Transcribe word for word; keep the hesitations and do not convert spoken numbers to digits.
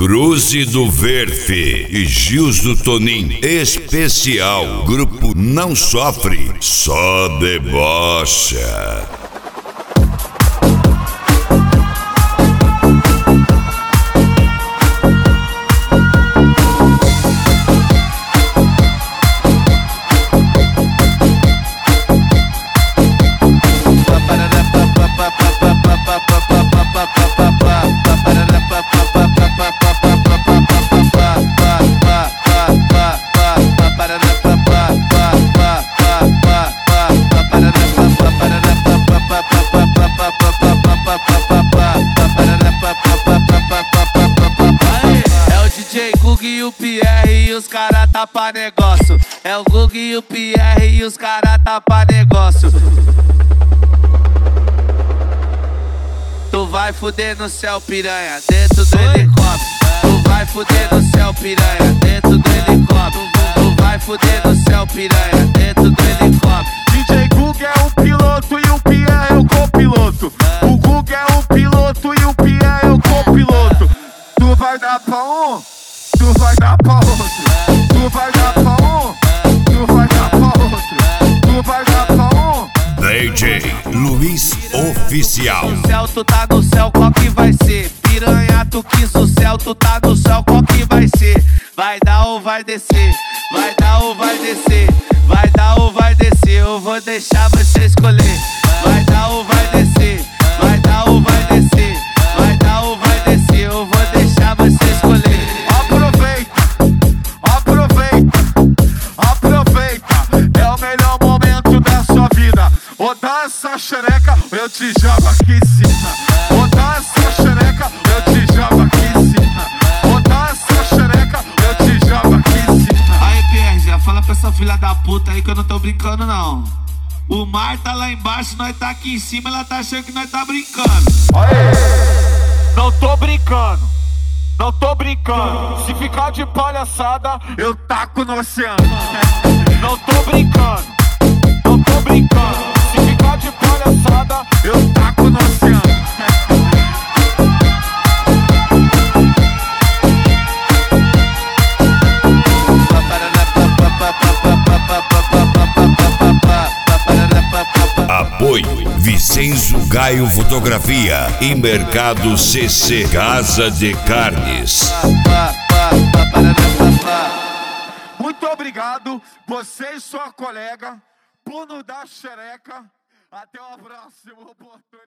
Cruze do Verfe e Gils do Tonim. Especial. Grupo Não Sofre, só debocha. E o Pierre e os cara tapa negócio. É o Gug e o Pierre e os cara tapa negócio. Tu vai fuder no céu, piranha, dentro do helicóptero. Tu vai fuder no céu, piranha, dentro do helicóptero. Tu vai fuder no céu, piranha, dentro do helicóptero. D J Gug é o piloto e o Pierre é o copiloto. O Gug é o piloto e o Pierre é o copiloto. Tu vai dar pra um, tu vai dar pra outro. Tu vai dar pra um, tu vai dar pra outro. Tu vai dar pra um. D J Luiz Oficial. No céu, tu tá no céu, qual que vai ser? Piranha, tu quis o céu, tu tá no céu, qual que vai ser? Vai dar ou vai descer? Vai dar ou vai descer? Vai dar ou vai descer? Eu vou deixar você escolher. Vai dar ou vai descer? Vai dar ou vai descer? Vai dar ou vai descer? Eu vou deixar você escolher. Aproveita, aproveita, aproveita. É o melhor momento da sua vida. Ou dá essa xereca, ou eu te jogo aqui em cima. Ou dá essa xereca, ou eu te jogo aqui em cima. Ou dá essa xereca, ou eu te jogo aqui em cima. Aí, Pierre, já fala pra essa filha da puta aí que eu não tô brincando, não. O mar tá lá embaixo, nós tá aqui em cima, ela tá achando que nós tá brincando. Aê! Não tô brincando, não tô brincando. Se ficar de palhaçada, eu taco no oceano. Não tô brincando, não tô brincando. Se ficar de palhaçada, eu taco no oceano. Apoio Vicenzo Gaio Fotografia e Mercado C C Casa de Carnes. Muito obrigado, você e sua colega, por nos dar xereca. Até uma próxima oportunidade.